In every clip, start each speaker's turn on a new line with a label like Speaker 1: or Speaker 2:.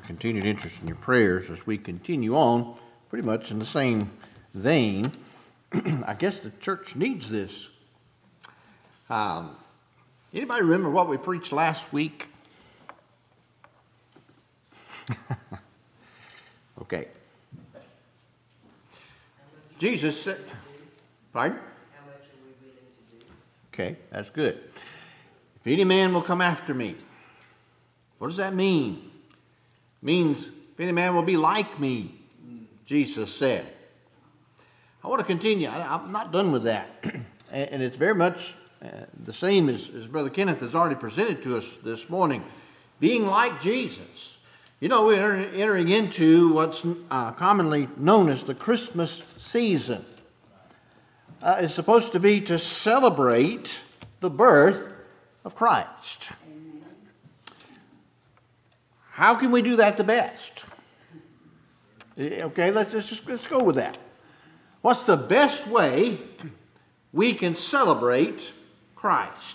Speaker 1: continued interest in your prayers as we continue on pretty much in the same vein. I guess the church needs this. Anybody remember what we preached last week? Okay. Jesus said, pardon?
Speaker 2: How much are we willing to do?
Speaker 1: Okay, that's good. If any man will come after me, what does that mean? It means if any man will be like me, Jesus said. I want to continue. I'm not done with that. And it's very much the same as Brother Kenneth has already presented to us this morning. Being like Jesus. You know, we're entering into what's commonly known as the Christmas season. It's supposed to be to celebrate the birth of Christ. How can we do that the best? Okay, let's go with that. What's the best way we can celebrate Christ?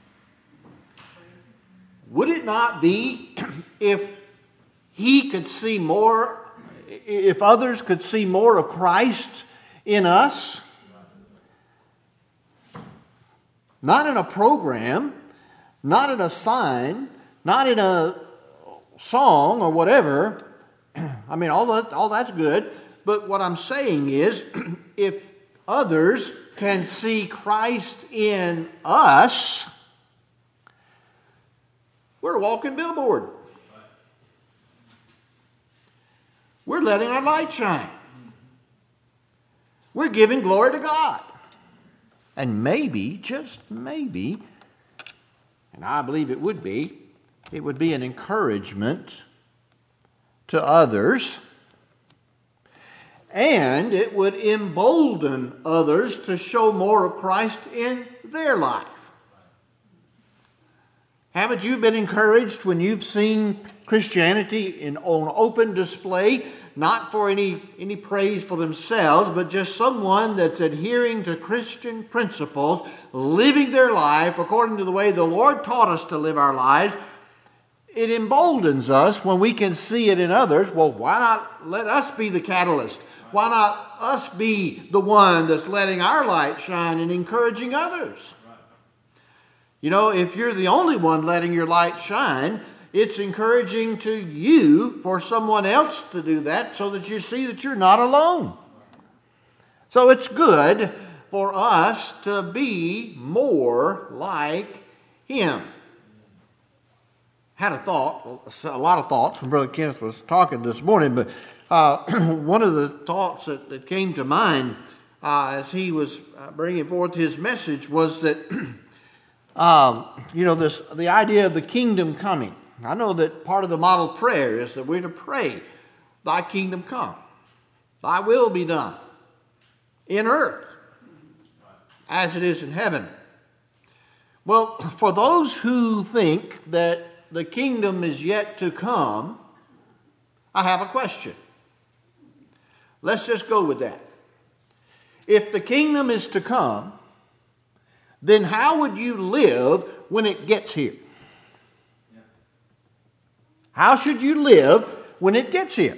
Speaker 1: Would it not be if he could see more, if others could see more of Christ in us? Not in a program, not in a sign, not in a song or whatever. I mean, all that's good. But what I'm saying is, if others can see Christ in us, we're a walking billboard. We're letting our light shine. We're giving glory to God. And maybe, just maybe, and I believe it would be an encouragement to others, and it would embolden others to show more of Christ in their life. Haven't you been encouraged when you've seen Christianity on open display, not for any praise for themselves, but just someone that's adhering to Christian principles, living their life according to the way the Lord taught us to live our lives? It emboldens us when we can see it in others. Well, why not let us be the catalyst? Why not us be the one that's letting our light shine and encouraging others? You know, if you're the only one letting your light shine, it's encouraging to you for someone else to do that so that you see that you're not alone. So it's good for us to be more like Him. Had a lot of thoughts when Brother Kenneth was talking this morning, but one of the thoughts that came to mind as he was bringing forth his message was that, the idea of the kingdom coming. I know that part of the model prayer is that we're to pray, thy kingdom come, thy will be done in earth as it is in heaven. Well, for those who think that the kingdom is yet to come, I have a question. Let's just go with that. If the kingdom is to come, then how would you live when it gets here? How should you live when it gets here?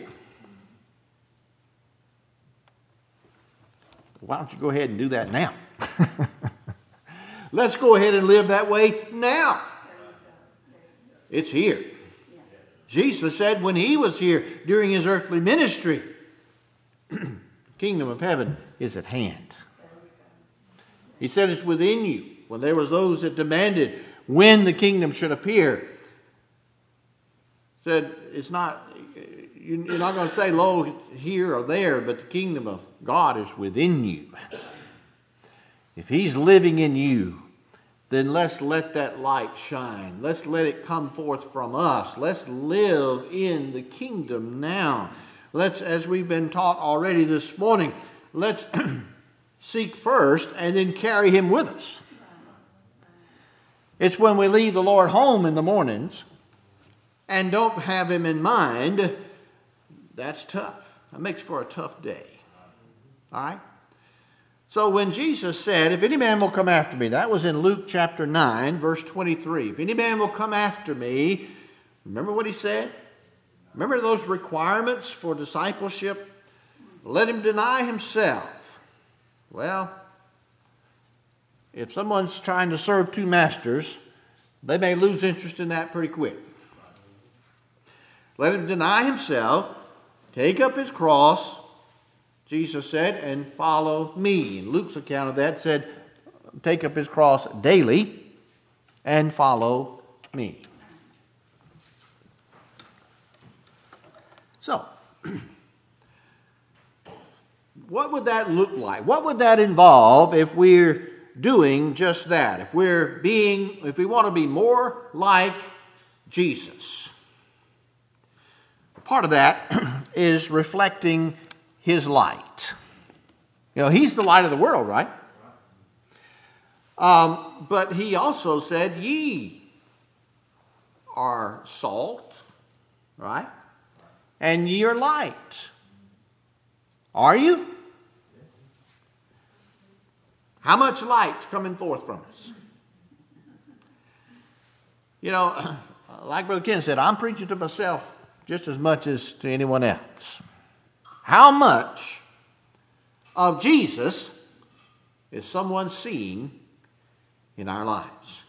Speaker 1: Why don't you go ahead and do that now? Let's go ahead and live that way now. It's here. Jesus said when he was here during his earthly ministry, the kingdom of heaven is at hand. He said it's within you. When there was those that demanded when the kingdom should appear, said it's not, you're not going to say, lo, here or there, but the kingdom of God is within you. If he's living in you, then let's let that light shine. Let's let it come forth from us. Let's live in the kingdom now. Let's, as we've been taught already this morning, let's seek first and then carry him with us. It's when we leave the Lord home in the mornings and don't have him in mind, that's tough. That makes for a tough day. All right? So when Jesus said, if any man will come after me, that was in Luke chapter 9, verse 23. If any man will come after me, remember what he said? Remember those requirements for discipleship? Let him deny himself. Well, if someone's trying to serve two masters, they may lose interest in that pretty quick. Let him deny himself, take up his cross, Jesus said, and follow me. And Luke's account of that said, take up his cross daily and follow me. So, what would that look like? What would that involve if we're doing just that? If we want to be more like Jesus? Part of that is reflecting his light. You know, he's the light of the world, right? But he also said, ye are salt, right? And ye are light. Are you? How much light's coming forth from us? You know, like Brother Ken said, I'm preaching to myself just as much as to anyone else. How much of Jesus is someone seeing in our lives?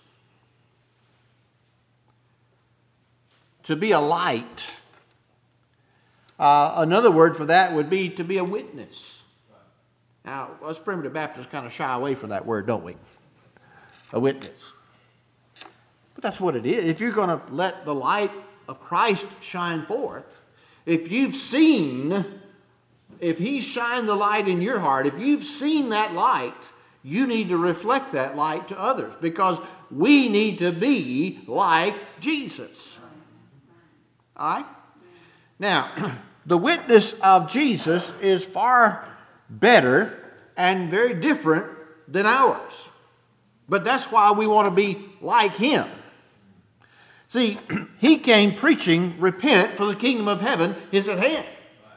Speaker 1: To be a light, another word for that would be to be a witness. Now, us primitive Baptists kind of shy away from that word, don't we? A witness. But that's what it is. If you're going to let the light of Christ shine forth, if he's shined the light in your heart, if you've seen that light, you need to reflect that light to others, because we need to be like Jesus. All right? Now, the witness of Jesus is far better and very different than ours. But that's why we want to be like him. See, he came preaching, repent, for the kingdom of heaven is at hand.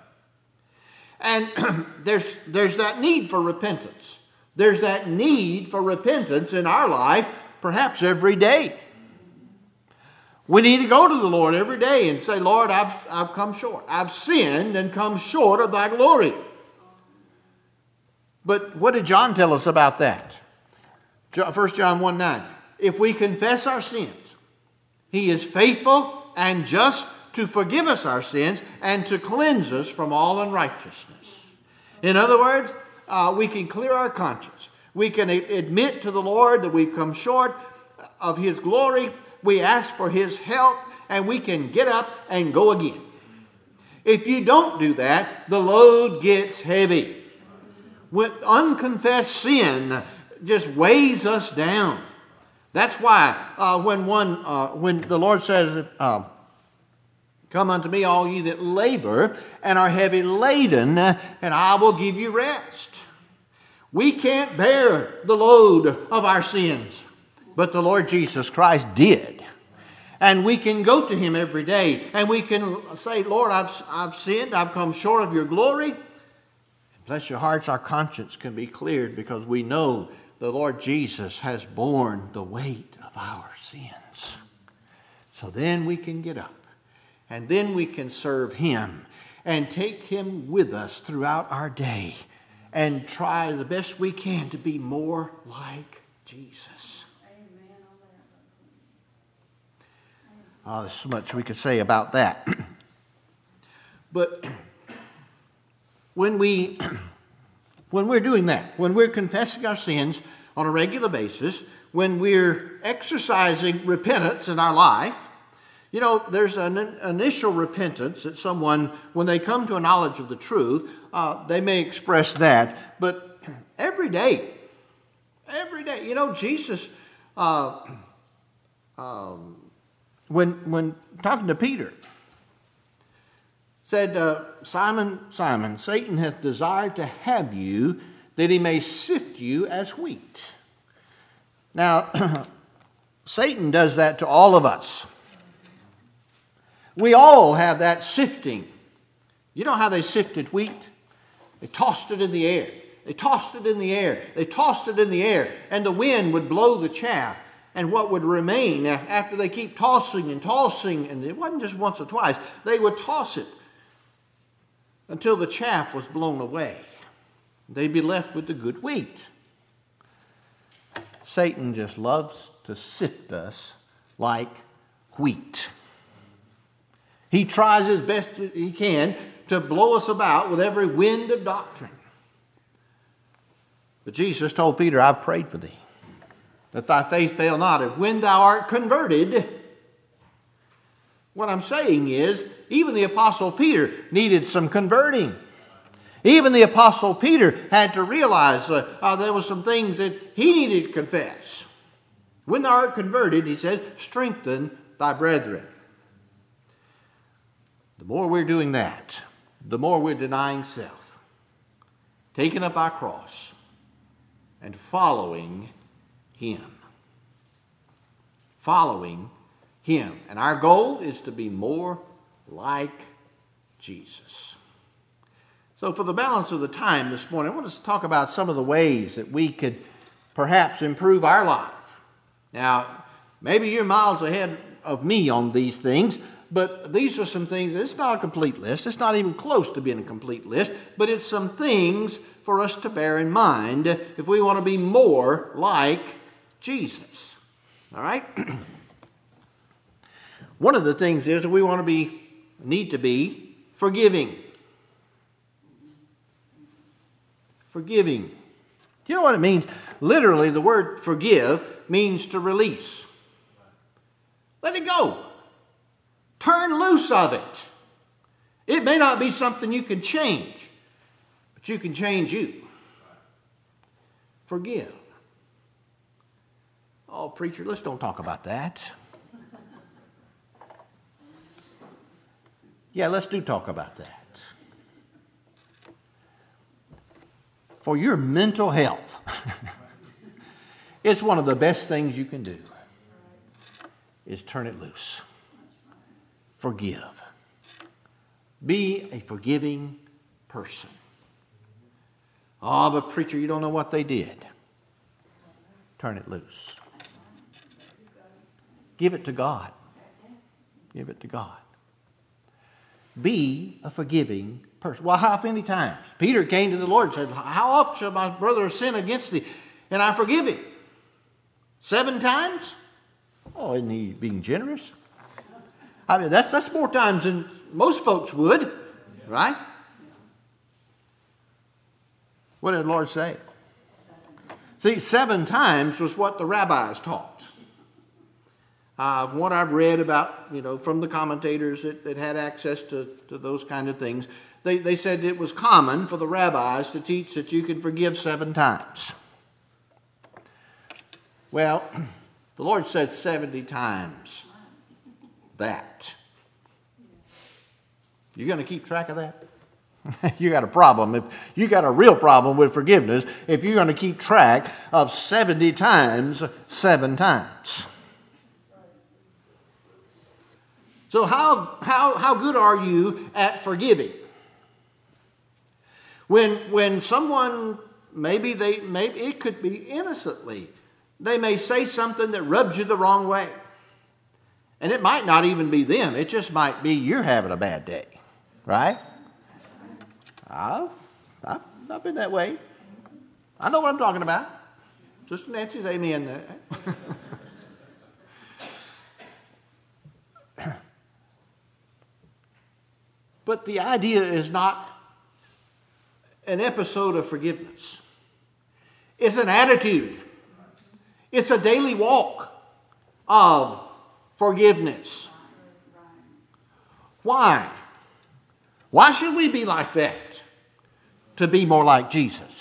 Speaker 1: And there's that need for repentance. There's that need for repentance in our life, perhaps every day. We need to go to the Lord every day and say, Lord, I've come short. I've sinned and come short of thy glory. But what did John tell us about that? 1 John 1:9. If we confess our sins, he is faithful and just to forgive us our sins and to cleanse us from all unrighteousness. In other words, we can clear our conscience. We can admit to the Lord that we've come short of his glory. We ask for his help, and we can get up and go again. If you don't do that, the load gets heavy. When unconfessed sin just weighs us down. That's why when the Lord says, come unto me, all ye that labor and are heavy laden, and I will give you rest. We can't bear the load of our sins, but the Lord Jesus Christ did. And we can go to him every day, and we can say, Lord, I've sinned, I've come short of your glory. Bless your hearts, our conscience can be cleared because we know the Lord Jesus has borne the weight of our sins. So then we can get up, and then we can serve him and take him with us throughout our day and try the best we can to be more like Jesus. Oh, there's so much we could say about that. But when we're doing that, when we're confessing our sins on a regular basis, when we're exercising repentance in our life, you know, there's an initial repentance that someone, when they come to a knowledge of the truth, they may express that. But every day, you know, Jesus, when talking to Peter, said, Simon, Simon, Satan hath desired to have you, that he may sift you as wheat. Now, Satan does that to all of us. We all have that sifting. You know how they sifted wheat? They tossed it in the air. They tossed it in the air. They tossed it in the air. And the wind would blow the chaff. And what would remain after they keep tossing, and it wasn't just once or twice, they would toss it until the chaff was blown away. They'd be left with the good wheat. Satan just loves to sift us like wheat. He tries as best he can to blow us about with every wind of doctrine. But Jesus told Peter, I've prayed for thee, that thy faith fail not. And when thou art converted, what I'm saying is, even the Apostle Peter needed some converting. Even the Apostle Peter had to realize there were some things that he needed to confess. When thou art converted, he says, strengthen thy brethren. The more we're doing that, the more we're denying self, taking up our cross, and following Him. Following Him. And our goal is to be more like Jesus. So for the balance of the time this morning, I want us to talk about some of the ways that we could perhaps improve our life. Now, maybe you're miles ahead of me on these things, but these are some things, it's not a complete list. It's not even close to being a complete list, but it's some things for us to bear in mind if we want to be more like Jesus. All right? One of the things is that we need to be forgiving. Forgiving. Do you know what it means? Literally, the word forgive means to release. Let it go. Turn loose of it. It may not be something you can change, but you can change you. Forgive. Oh, preacher, let's don't talk about that. Yeah, let's do talk about that. For your mental health, it's one of the best things you can do is turn it loose. Forgive. Be a forgiving person. Oh, but preacher, you don't know what they did. Turn it loose. Give it to God. Give it to God. Be a forgiving person. Well, how many times? Peter came to the Lord and said, how often shall my brother sin against thee, and I forgive him? 7 times? Oh, isn't he being generous? I mean, that's more times than most folks would, right? What did the Lord say? See, 7 times was what the rabbis taught. What I've read about, from the commentators that had access to those kind of things, they said it was common for the rabbis to teach that you can forgive 7 times. Well, the Lord said 70 times that. You going to keep track of that? You got a problem. You got a real problem with forgiveness if you're going to keep track of 70 times 7 times. So how good are you at forgiving? When someone, maybe it could be innocently, they may say something that rubs you the wrong way. And it might not even be them. It just might be you're having a bad day. Right? I've been that way. I know what I'm talking about. Sister Nancy's amen there. But the idea is not an episode of forgiveness. It's an attitude. It's a daily walk of forgiveness. Why? Why should we be like that? To be more like Jesus.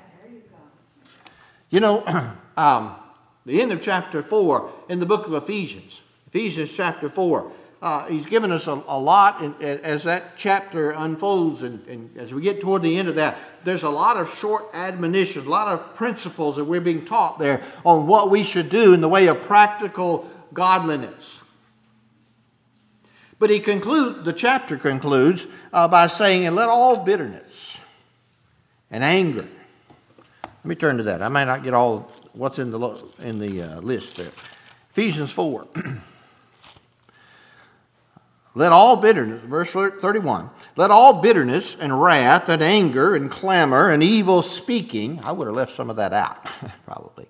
Speaker 1: The end of chapter 4 in the book of Ephesians chapter 4, he's given us a lot as that chapter unfolds, and as we get toward the end of that, there's a lot of short admonitions, a lot of principles that we're being taught there on what we should do in the way of practical godliness. But the chapter concludes by saying, and let all bitterness and anger. Let me turn to that. I may not get all what's in the list there. Ephesians 4. Let all bitterness, verse 31, let all bitterness and wrath and anger and clamor and evil speaking, I would have left some of that out, probably.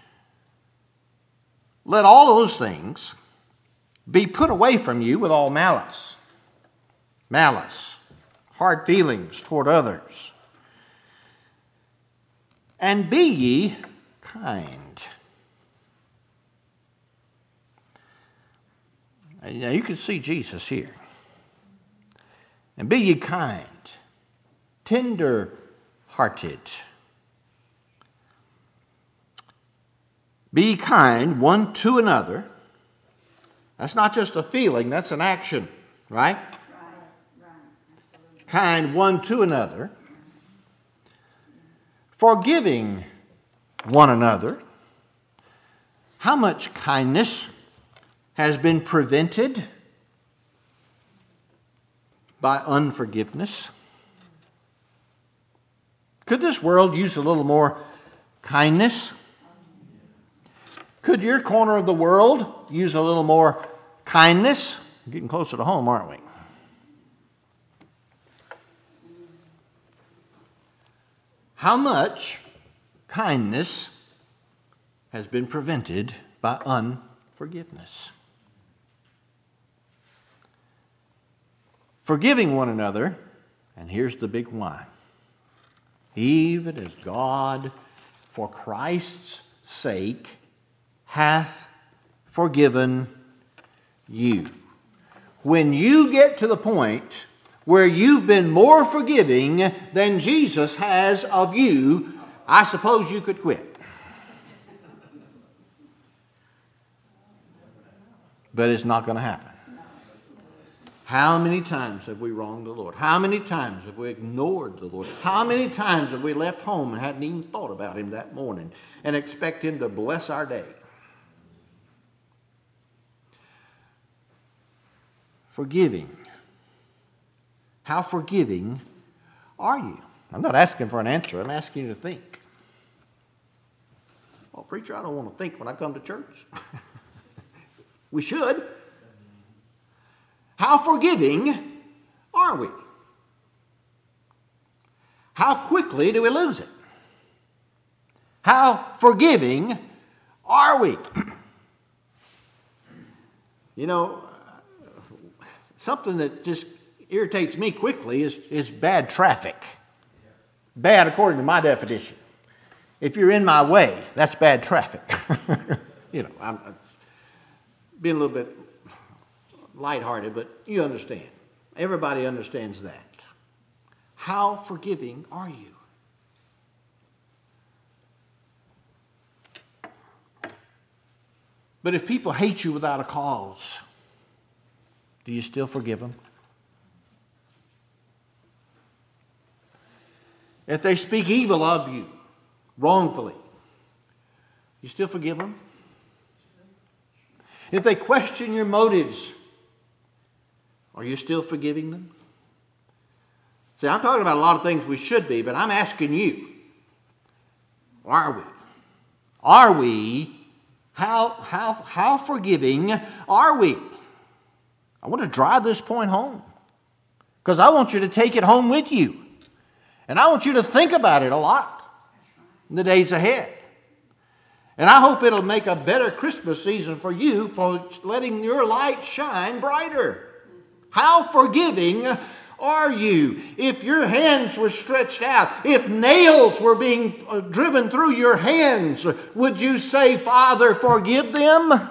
Speaker 1: Let all of those things be put away from you with all malice. Malice, hard feelings toward others. And be ye kind. Now you can see Jesus here. And be ye kind, tender-hearted. Be ye kind one to another. That's not just a feeling, that's an action, right? Right. Kind one to another. Forgiving one another. How much kindness has been prevented by unforgiveness? Could this world use a little more kindness? Could your corner of the world use a little more kindness? We're getting closer to home, aren't we? How much kindness has been prevented by unforgiveness? Forgiving one another, and here's the big why. Even as God, for Christ's sake, hath forgiven you. When you get to the point where you've been more forgiving than Jesus has of you, I suppose you could quit. But it's not going to happen. How many times have we wronged the Lord? How many times have we ignored the Lord? How many times have we left home and hadn't even thought about Him that morning and expect Him to bless our day? Forgiving. How forgiving are you? I'm not asking for an answer. I'm asking you to think. Well, preacher, I don't want to think when I come to church. We should. How forgiving are we? How quickly do we lose it? How forgiving are we? You know, something that just irritates me quickly is bad traffic. Bad according to my definition. If you're in my way, that's bad traffic. You know, I'm being a little bit lighthearted, but you understand. Everybody understands that. How forgiving are you? But if people hate you without a cause, do you still forgive them? If they speak evil of you wrongfully, you still forgive them? If they question your motives, are you still forgiving them? See, I'm talking about a lot of things we should be, but I'm asking you, are we? Are we? How forgiving are we? I want to drive this point home because I want you to take it home with you. And I want you to think about it a lot in the days ahead. And I hope it'll make a better Christmas season for you for letting your light shine brighter. How forgiving are you? If your hands were stretched out, if nails were being driven through your hands, would you say, Father, forgive them?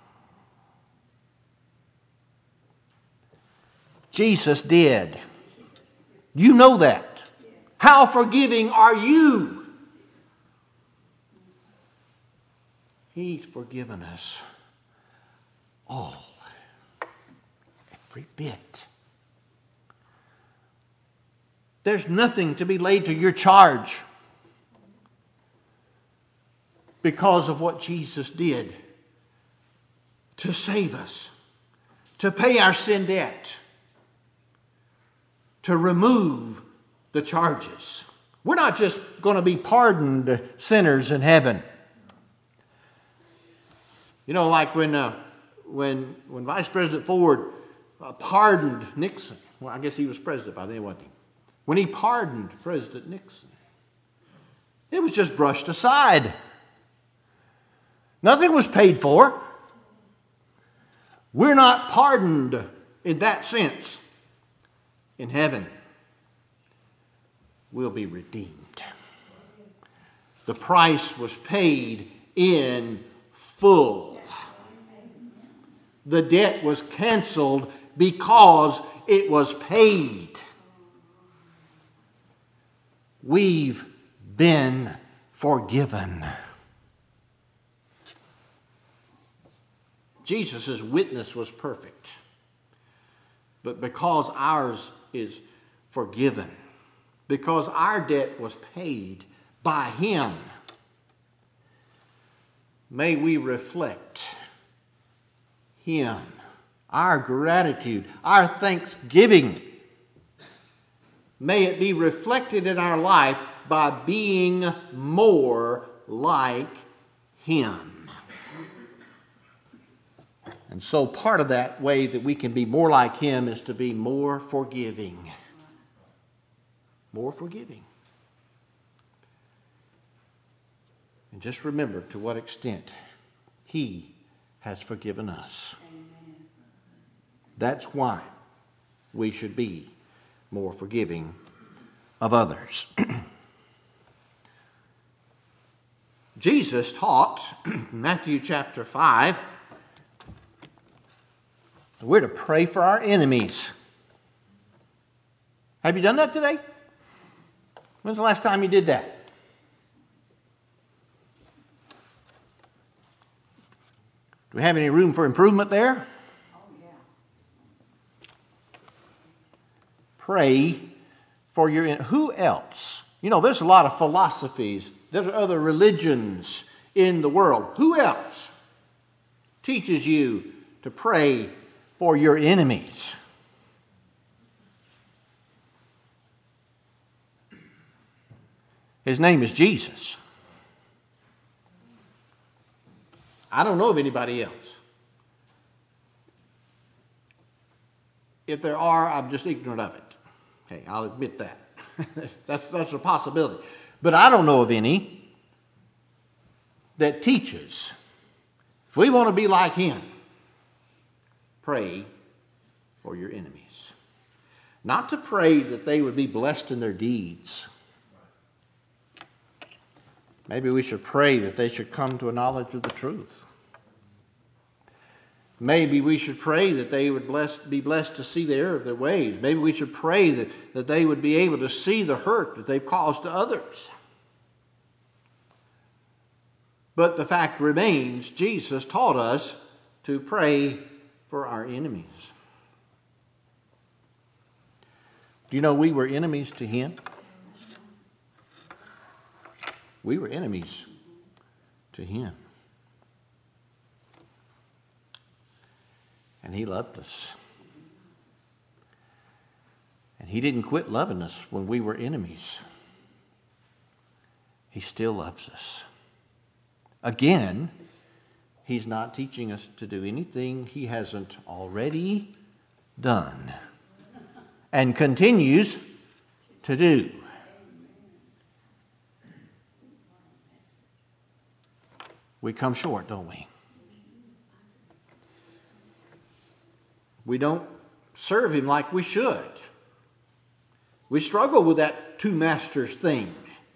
Speaker 1: Jesus did. You know that. How forgiving are you? He's forgiven us all, every bit. There's nothing to be laid to your charge because of what Jesus did to save us, to pay our sin debt, to remove the charges. We're not just going to be pardoned sinners in heaven. You know, like when Vice President Ford pardoned Nixon. Well, I guess he was president by then, wasn't he? When he pardoned President Nixon, it was just brushed aside. Nothing was paid for. We're not pardoned in that sense. In heaven, we'll be redeemed. The price was paid in full. The debt was canceled because it was paid. We've been forgiven. Jesus' witness was perfect. But because ours is forgiven, because our debt was paid by Him, may we reflect Him, our gratitude, our thanksgiving. May it be reflected in our life by being more like Him. And so part of that way that we can be more like Him is to be more forgiving. More forgiving. And just remember to what extent He has forgiven us. That's why we should be more forgiving of others. Jesus taught in Matthew chapter 5, we're to pray for our enemies. Have you done that today? When's the last time you did that? Do we have any room for improvement there?
Speaker 2: Oh, yeah.
Speaker 1: Pray for your enemies. Who else? You know, there's a lot of philosophies. There's other religions in the world. Who else teaches you to pray for your enemies? His name is Jesus. I don't know of anybody else. If there are, I'm just ignorant of it. Hey, I'll admit that. That's a possibility. But I don't know of any that teaches, if we want to be like Him, pray for your enemies. Not to pray that they would be blessed in their deeds. Maybe we should pray that they should come to a knowledge of the truth. Maybe we should pray that they would be blessed to see the error of their ways. Maybe we should pray that they would be able to see the hurt that they've caused to others. But the fact remains, Jesus taught us to pray for our enemies. Do you know we were enemies to Him? We were enemies to Him. And He loved us. And He didn't quit loving us when we were enemies. He still loves us. Again, He's not teaching us to do anything He hasn't already done and continues to do. We come short, don't we? We don't serve Him like we should. We struggle with that two masters thing.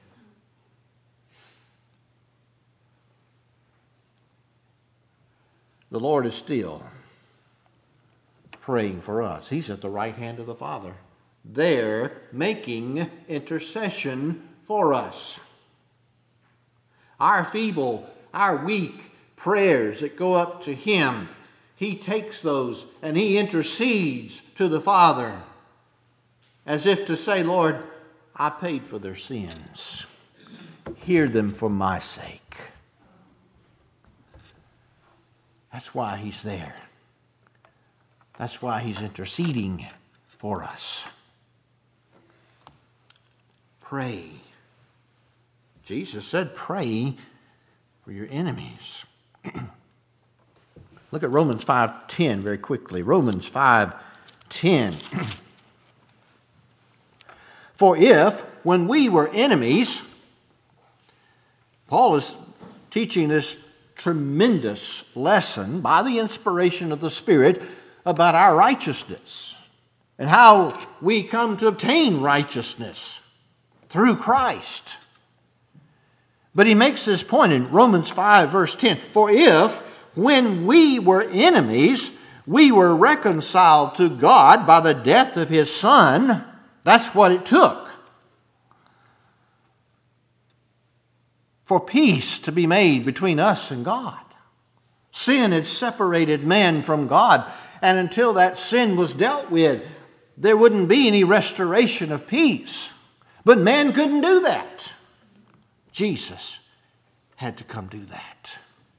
Speaker 1: The Lord is still praying for us. He's at the right hand of the Father, there making intercession for us. Our feeble, our weak prayers that go up to Him, He takes those and He intercedes to the Father as if to say, Lord, I paid for their sins. Hear them for my sake. That's why He's there. That's why He's interceding for us. Pray. Jesus said, pray for your enemies. Look at Romans 5:10 very quickly. Romans 5:10. For if, when we were enemies, Paul is teaching this tremendous lesson by the inspiration of the Spirit about our righteousness and how we come to obtain righteousness through Christ. But he makes this point in Romans 5 verse 10. For if, when we were enemies, we were reconciled to God by the death of his Son. That's what it took for peace to be made between us and God. Sin had separated man from God, and until that sin was dealt with, there wouldn't be any restoration of peace. But man couldn't do that. Jesus had to come do that.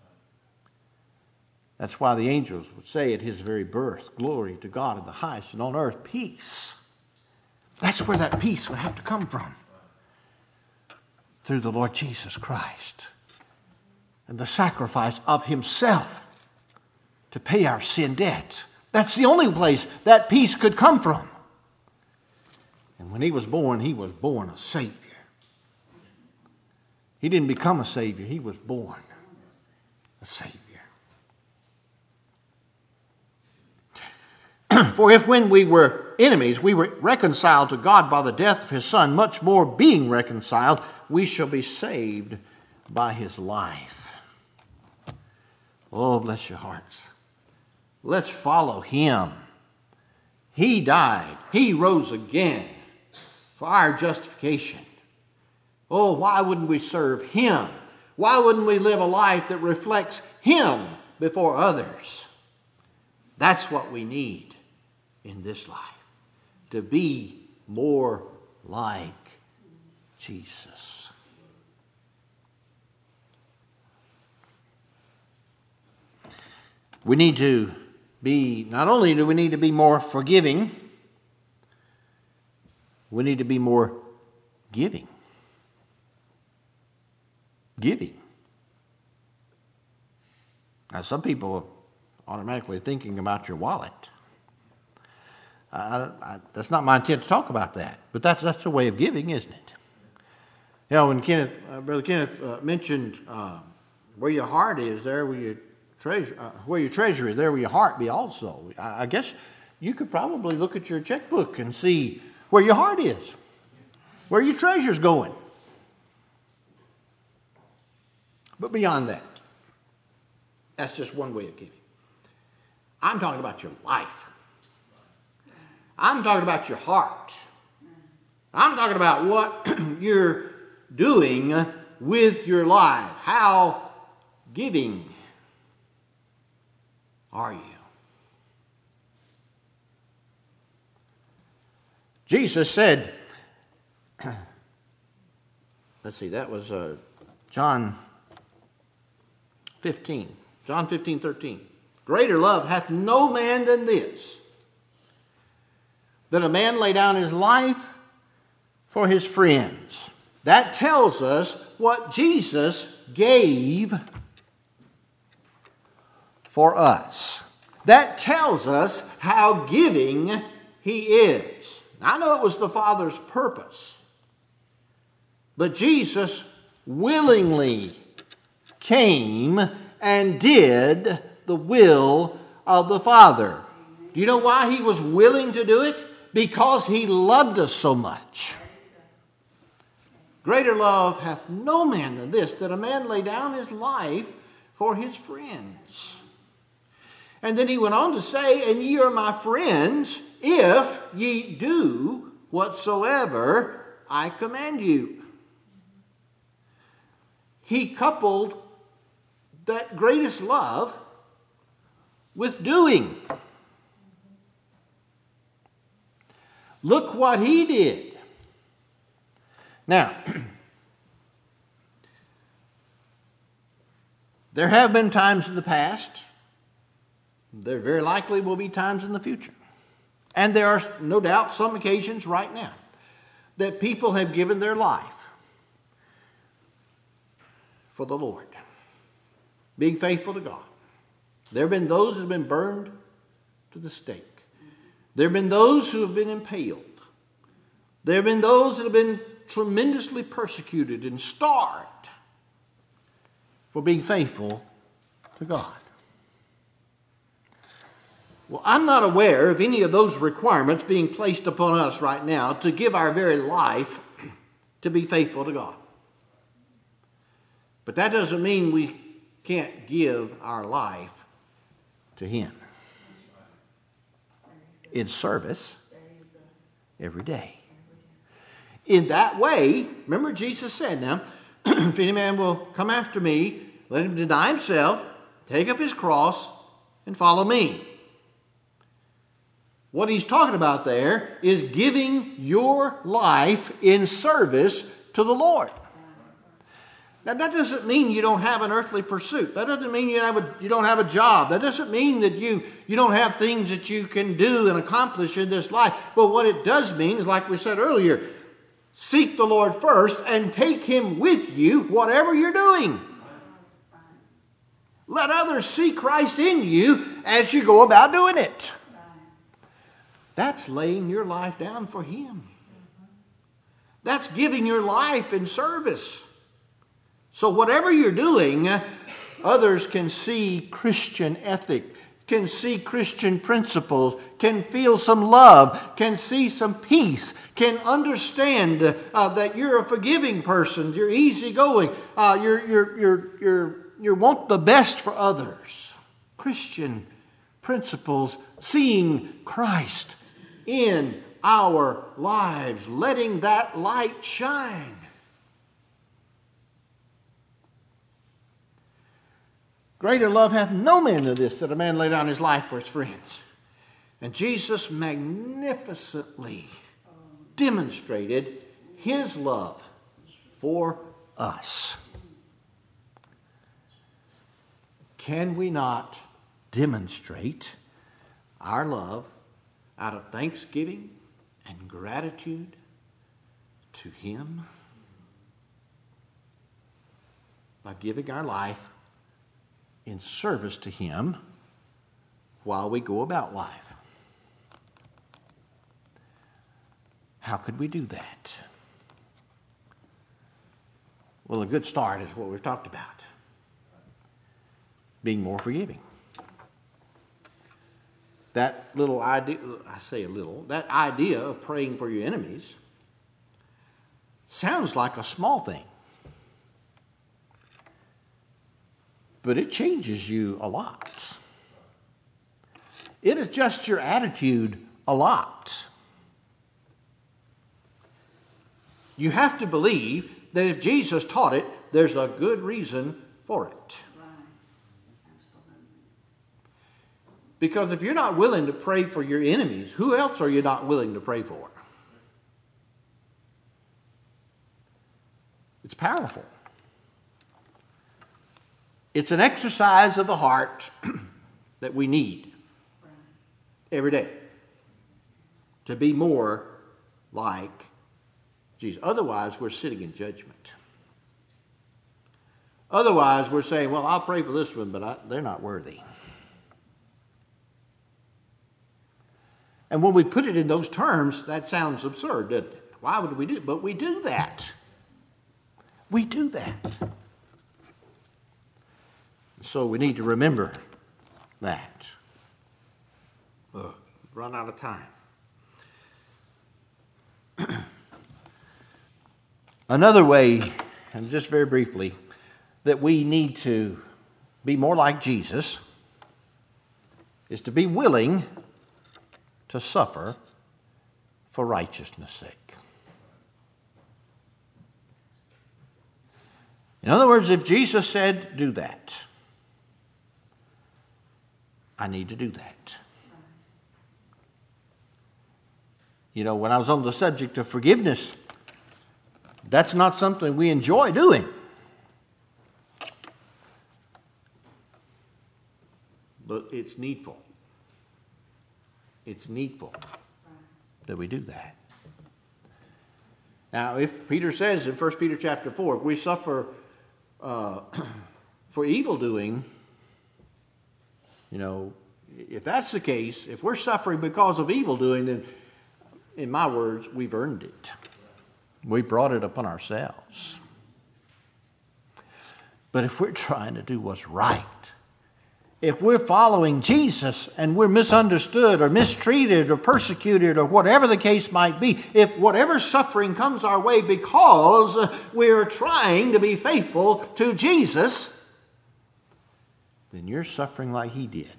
Speaker 1: That's why the angels would say at his very birth, glory to God in the highest, and on earth peace. That's where that peace would have to come from. Through the Lord Jesus Christ and the sacrifice of himself to pay our sin debt. That's the only place that peace could come from. And when he was born a Savior. He didn't become a Savior, he was born a Savior. For if when we were enemies, we were reconciled to God by the death of his Son, much more being reconciled, we shall be saved by his life. Oh, bless your hearts. Let's follow him. He died. He rose again for our justification. Oh, why wouldn't we serve him? Why wouldn't we live a life that reflects him before others? That's what we need in this life, to be more like Jesus. We need to be, not only do we need to be more forgiving, we need to be more giving. Giving. Now, some people are automatically thinking about your wallet. That's not my intent to talk about that, but that's a way of giving, isn't it? You know, when Brother Kenneth mentioned where your heart is, there where your treasure is, there will your heart be also. I guess you could probably look at your checkbook and see where your heart is, where your treasure's going. But beyond that, that's just one way of giving. I'm talking about your life. I'm talking about your heart. I'm talking about what you're doing with your life. How giving are you? Jesus said, let's see, that was John 15. John 15:13. Greater love hath no man than this, that a man lay down his life for his friends. That tells us what Jesus gave for us. That tells us how giving he is. I know it was the Father's purpose, but Jesus willingly came and did the will of the Father. Do you know why he was willing to do it? Because he loved us so much. Greater love hath no man than this, that a man lay down his life for his friends. And then he went on to say, and ye are my friends, if ye do whatsoever I command you. He coupled that greatest love with doing. Look what he did. Now, there have been times in the past, there very likely will be times in the future, and there are no doubt some occasions right now that people have given their life for the Lord, being faithful to God. There have been those who have been burned to the stake. There have been those who have been impaled. There have been those that have been tremendously persecuted and starved for being faithful to God. Well, I'm not aware of any of those requirements being placed upon us right now to give our very life to be faithful to God. But that doesn't mean we can't give our life to Him in service every day. In that way, remember Jesus said now, if any man will come after me, let him deny himself, take up his cross, and follow me. What he's talking about there is giving your life in service to the Lord. Now, that doesn't mean you don't have an earthly pursuit. That doesn't mean you don't have a job. That doesn't mean that you don't have things that you can do and accomplish in this life. But what it does mean is, like we said earlier, seek the Lord first and take Him with you, whatever you're doing. Let others see Christ in you as you go about doing it. That's laying your life down for Him. That's giving your life in service. So whatever you're doing, others can see Christian ethic, can see Christian principles, can feel some love, can see some peace, can understand that you're a forgiving person, you're easygoing, you want the best for others. Christian principles, seeing Christ in our lives, letting that light shine. Greater love hath no man than this, that a man lay down his life for his friends. And Jesus magnificently demonstrated His love for us. Can we not demonstrate our love out of thanksgiving and gratitude to Him by giving our life in service to Him while we go about life? How could we do that? Well, a good start is what we've talked about. Being more forgiving. That little idea, that idea of praying for your enemies sounds like a small thing. But it changes you a lot. It adjusts your attitude a lot. You have to believe that if Jesus taught it, there's a good reason for it.
Speaker 2: Right. Absolutely.
Speaker 1: Because if you're not willing to pray for your enemies, who else are you not willing to pray for? It's powerful. It's an exercise of the heart that we need every day to be more like Jesus. Otherwise, we're sitting in judgment. Otherwise, we're saying, well, I'll pray for this one, but they're not worthy. And when we put it in those terms, that sounds absurd, doesn't it? Why would we do it? But we do that. We do that. So we need to remember that. Run out of time. Another way, and just very briefly, that we need to be more like Jesus is to be willing to suffer for righteousness' sake. In other words, if Jesus said, do that, I need to do that. You know, when I was on the subject of forgiveness, that's not something we enjoy doing. But it's needful. It's needful that we do that. Now, if Peter says in 1 Peter chapter 4, if we suffer for evildoing, You know, if that's the case, if we're suffering because of evil doing, then, in my words, we've earned it. We brought it upon ourselves. But if we're trying to do what's right, if we're following Jesus and we're misunderstood or mistreated or persecuted or whatever the case might be, if whatever suffering comes our way because we're trying to be faithful to Jesus, then you're suffering like he did.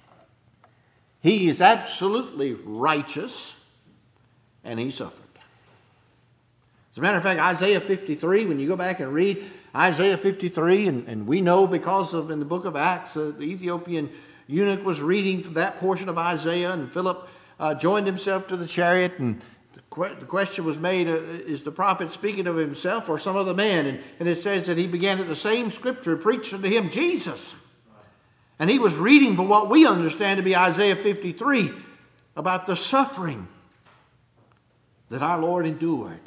Speaker 1: He is absolutely righteous, and he suffered. As a matter of fact, Isaiah 53, when you go back and read Isaiah 53, and we know because of in the book of Acts, the Ethiopian eunuch was reading from that portion of Isaiah, and Philip joined himself to the chariot, and the question was made, is the prophet speaking of himself or some other man? And it says that he began at the same scripture and preached unto him Jesus. And he was reading from what we understand to be Isaiah 53 about the suffering that our Lord endured.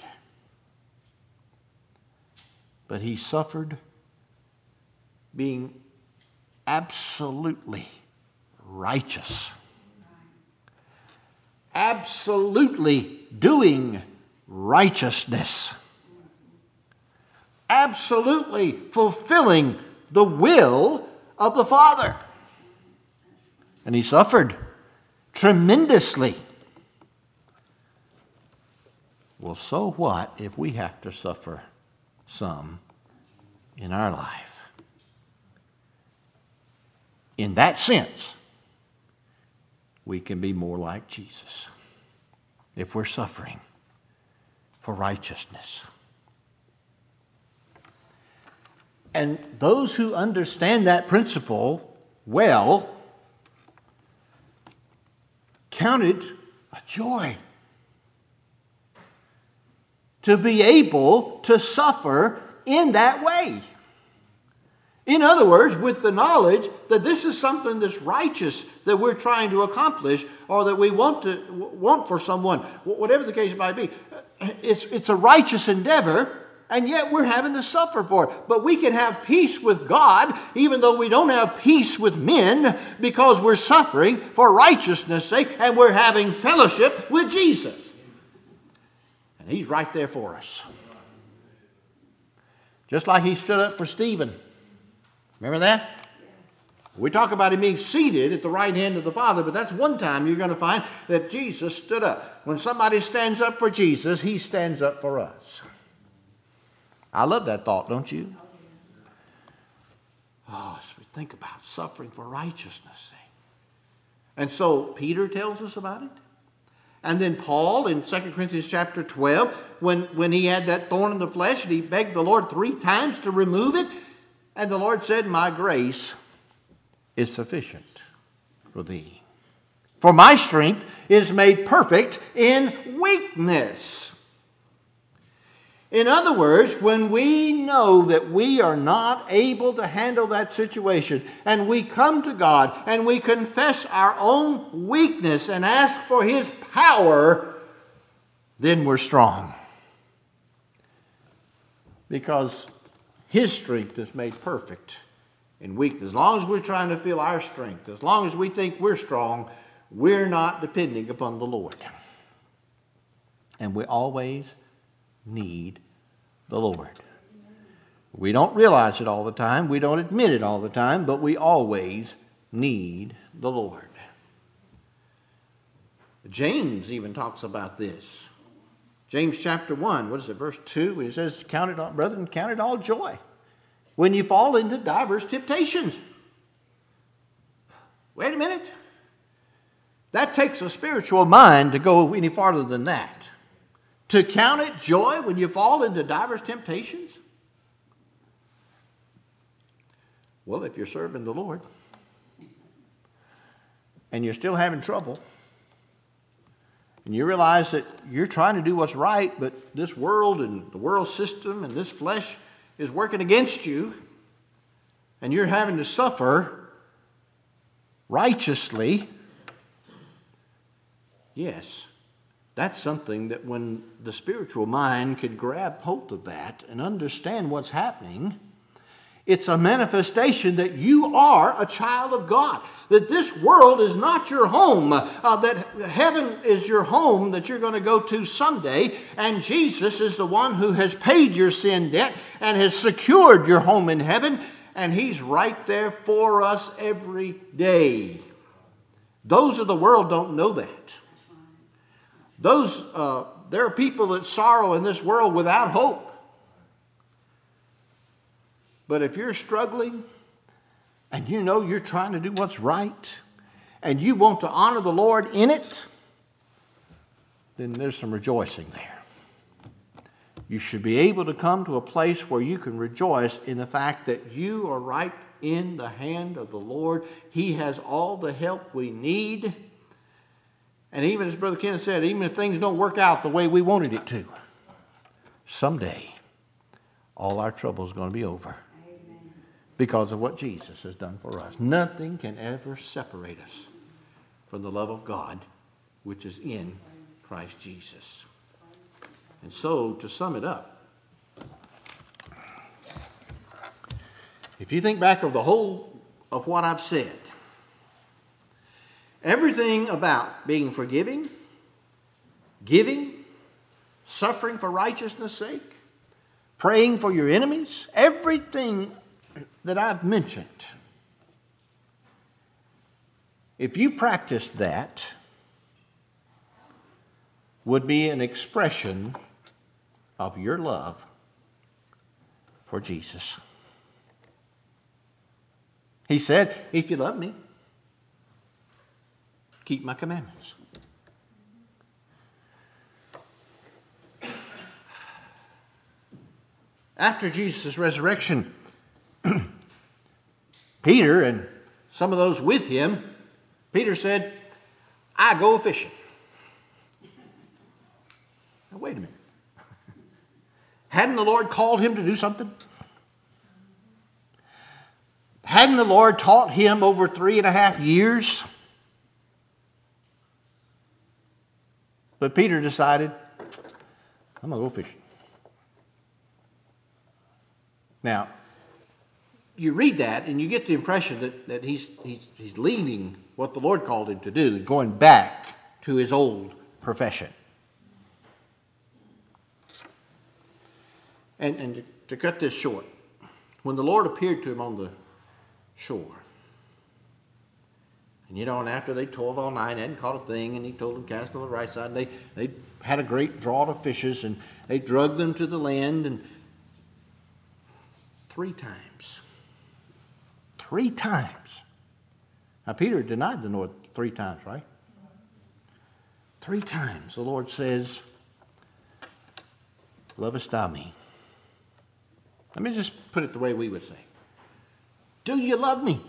Speaker 1: But he suffered being absolutely righteous. Absolutely doing righteousness. Absolutely fulfilling the will of the Father. And he suffered tremendously. Well, so what if we have to suffer some in our life? In that sense, we can be more like Jesus if we're suffering for righteousness. And those who understand that principle well count it a joy to be able to suffer in that way. In other words, with the knowledge that this is something that's righteous that we're trying to accomplish or that we want for someone, whatever the case might be. It's a righteous endeavor, and yet we're having to suffer for it. But we can have peace with God even though we don't have peace with men because we're suffering for righteousness' sake and we're having fellowship with Jesus. And he's right there for us. Just like he stood up for Stephen. Remember that? We talk about him being seated at the right hand of the Father, but that's one time you're going to find that Jesus stood up. When somebody stands up for Jesus, he stands up for us. I love that thought, don't you? Oh, so we think about suffering for righteousness' sake. And so Peter tells us about it. And then Paul in 2 Corinthians chapter 12, when he had that thorn in the flesh, and he begged the Lord 3 times to remove it. And the Lord said, my grace is sufficient for thee. For my strength is made perfect in weakness. In other words, when we know that we are not able to handle that situation, and we come to God and we confess our own weakness and ask for his power, then we're strong. Because his strength is made perfect in weakness. As long as we're trying to feel our strength, as long as we think we're strong, we're not depending upon the Lord. And we always need the Lord. We don't realize it all the time. We don't admit it all the time, but we always need the Lord. James even talks about this. James chapter 1, verse 2, when he says, count it all, brethren, count it all joy when you fall into divers temptations. Wait a minute. That takes a spiritual mind to go any farther than that. To count it joy when you fall into divers temptations? Well, if you're serving the Lord and you're still having trouble, and you realize that you're trying to do what's right, but this world and the world system and this flesh is working against you, and you're having to suffer righteously, yes, that's something that when the spiritual mind could grab hold of that and understand what's happening, It's a manifestation that you are a child of God. That this world is not your home. That heaven is your home that you're going to go to someday. And Jesus is the one who has paid your sin debt and has secured your home in heaven. And He's right there for us every day. Those of the world don't know that. There are people that sorrow in this world without hope. But if you're struggling and you know you're trying to do what's right and you want to honor the Lord in it, then there's some rejoicing there. You should be able to come to a place where you can rejoice in the fact that you are right in the hand of the Lord. He has all the help we need. And even as Brother Kenneth said, even if things don't work out the way we wanted it to, someday all our trouble is going to be over. Because of what Jesus has done for us. Nothing can ever separate us from the love of God, which is in Christ Jesus. And so, to sum it up, if you think back of the whole of what I've said, everything about being forgiving, giving, suffering for righteousness' sake, praying for your enemies, everything that I've mentioned, if you practice that, would be an expression of your love for Jesus. He said, if you love me, keep my commandments. After Jesus' resurrection, Peter and some of those with him, Peter said, I go fishing. Now, wait a minute. Hadn't the Lord called him to do something? Hadn't the Lord taught him over 3.5 years? But Peter decided, I'm going to go fishing. Now, you read that and you get the impression that he's leaving what the Lord called him to do, going back to his old profession. And to cut this short, when the Lord appeared to him on the shore, and after they toiled all night, hadn't caught a thing, and he told them cast on the right side, and they had a great draught of fishes, and they drugged them to the land, and 3 times. 3 times. Now, Peter denied the Lord 3 times, right? 3 times the Lord says, lovest thou me? Let me just put it the way we would say. Do you love me?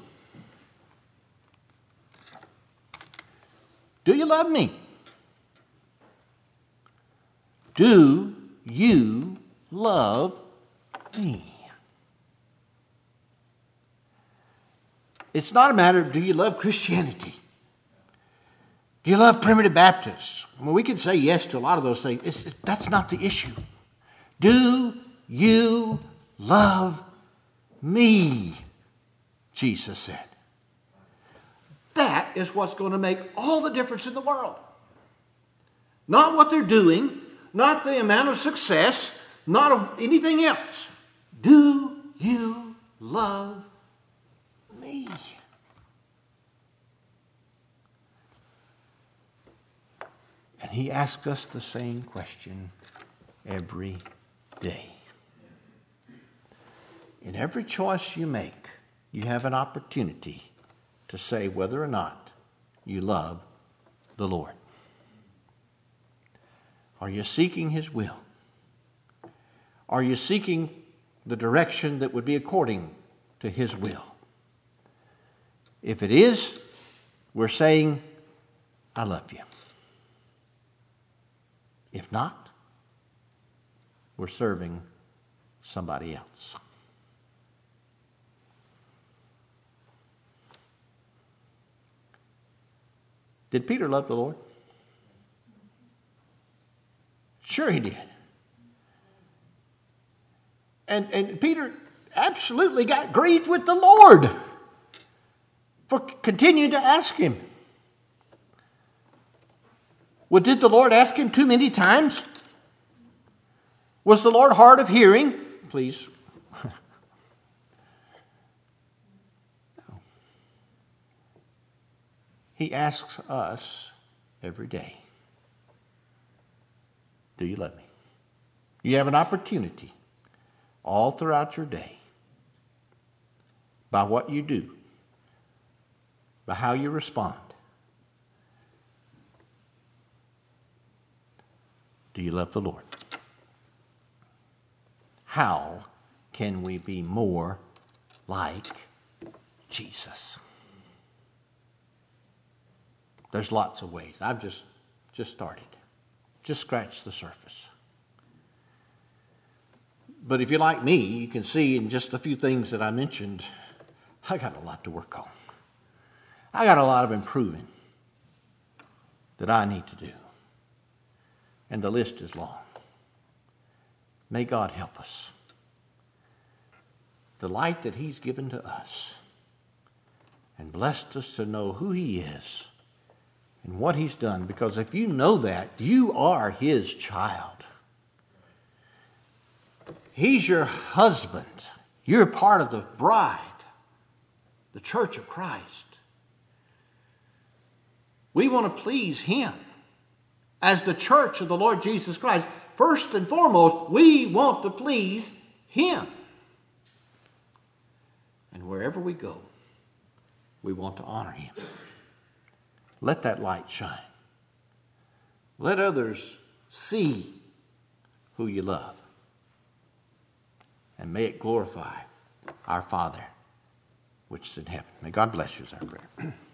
Speaker 1: Do you love me? Do you love me? It's not a matter of do you love Christianity? Do you love Primitive Baptists? I mean, we can say yes to a lot of those things. That's not the issue. Do you love me? Jesus said. That is what's going to make all the difference in the world. Not what they're doing, not the amount of success, not of anything else. Do you love me? And he asks us the same question every day. In every choice you make, you have an opportunity to say whether or not you love the Lord. Are you seeking His will? Are you seeking the direction that would be according to His will? If it is, we're saying, I love you. If not, we're serving somebody else. Did Peter love the Lord? Sure he did. And Peter, absolutely got grieved with the Lord for continuing to ask him. Well, did the Lord ask him too many times? Was the Lord hard of hearing? Please. No. He asks us every day, do you love me? You have an opportunity all throughout your day, by what you do, by how you respond. Do you love the Lord? How can we be more like Jesus? There's lots of ways. I've just started. Just scratched the surface. But if you're like me, you can see in just a few things that I mentioned, I got a lot to work on. I got a lot of improving that I need to do. And the list is long. May God help us. The light that he's given to us and blessed us to know who he is and what he's done. Because if you know that, you are his child. He's your husband. You're part of the bride, the church of Christ. We want to please him. As the church of the Lord Jesus Christ, first and foremost, we want to please him. And wherever we go, we want to honor him. Let that light shine. Let others see who you love. And may it glorify our Father, which is in heaven. May God bless you, is our prayer.